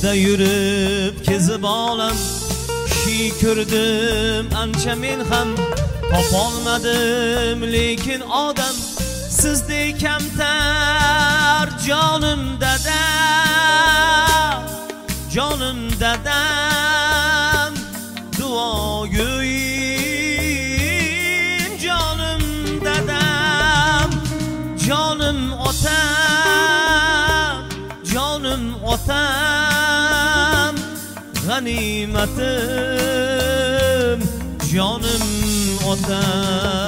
Yo'lda yurib kezib olam kishi ko'rdim ancha men ham topolmadim lekin odam sizdek kamtar jonim dadam jonim dadam duogo'yim jonim dadam jonim otam jonim otam g'animatim jonim otam